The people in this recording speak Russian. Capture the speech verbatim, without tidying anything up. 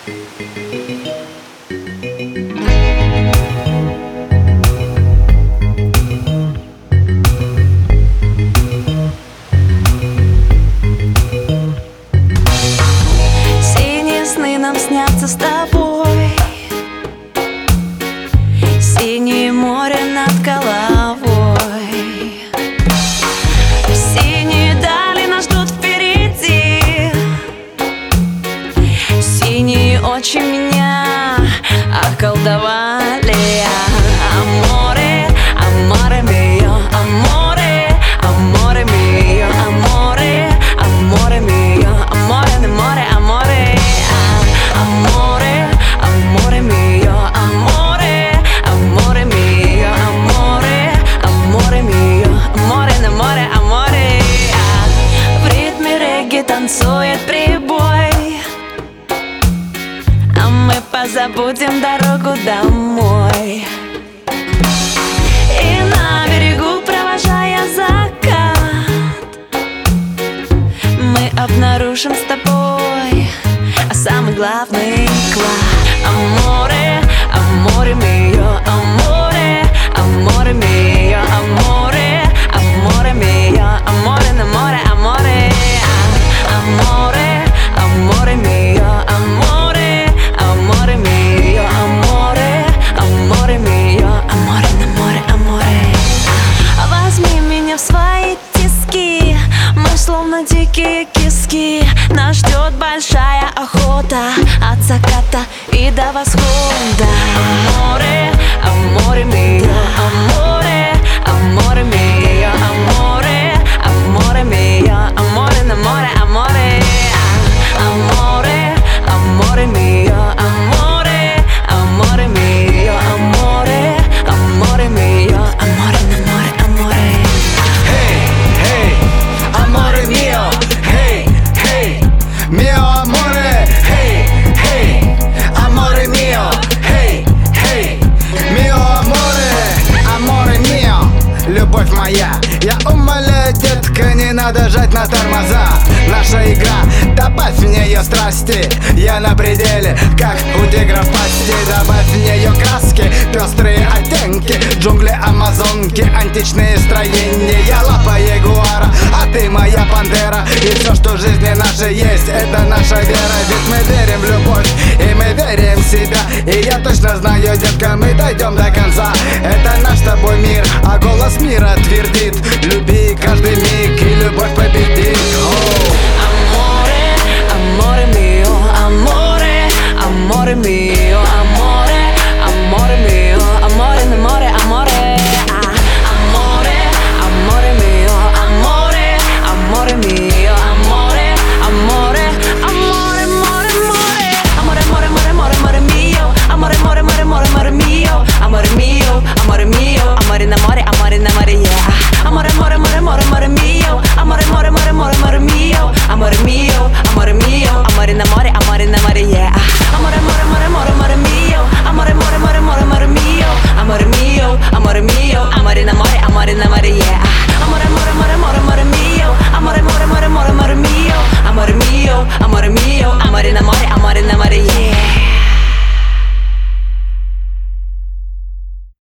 Нам снятся с тобой, синее море над головой, синие дали нас ждут впереди, синие очи меня околдовали. Аморе, аморе мио, аморе, аморе мио, аморе, аморе мио, аморе, аморе, аморе. Amore, amore mio, amore, amore mio, amore, amore mio, amore, amore, amore. В ритме регги танцует прибой, а мы позабудем дорогу домой. И на берегу, провожая закат, мы обнаружим с тобой самый главный клад. Аморе, аморе мио, аморе, аморе мио, аморе, аморе мио, аморе, аморе, аморе. Аморе, аморе мио, аморе, аморе мио, аморе, аморе мио, аморе, аморе, аморе. Возьми меня в свои тиски, мы словно дикие киски. Нас ждет большая охота от заката и до восхода. Аморе, аморе мио, аморе, аморе мио, аморе, аморе мио, аморе, аморе, аморе. Аморе, аморе мио, аморе, аморе мио, аморе, аморе мио, аморе, аморе, аморе. Hey, hey, amore mio, hey, hey, mio amore, hey, hey, amore mio, hey, hey, mio amore, amore mio, любовь моя. Я умоляю, детка, не надо жать на тормоза. Наша игра, добавь в нее страсти. Я на пределе, как у тигра в пасти. Добавь в нее краски, пестрые оттенки, джунгли Амазонки, античные строения. Я лапа ягуара, а ты моя пантера. И все, что в жизни нашей есть, это наша вера. Ведь мы верим в любовь, и мы верим в себя. И я точно знаю, детка, мы дойдем до конца. Это наш с тобой мир, а голос мира твердит: люби каждый миг, и любовь победит. Amore, amore mio, amore, amore mio, amore, amore mio, amore, amore, amore. Amore, amore mio, amore, amore mio, amore, amore, amore, amore, amore. Amore, amore, amore, amore, amore mio, amore, amore, amore, amore, amore mio, amore mio, amore mio, amore, amore, amore, amore, yeah. Amore, amore, amore, amore, amore mio, amore, amore, amore, amore, amore mio, amore mio, amore mio, amore, amore, amore, amore, yeah. Amore, amore, amore, amore, amore mio, amore, amore, amore, amore, amore mio, amore mio, amore mio, amore, amore, amore, amore, yeah.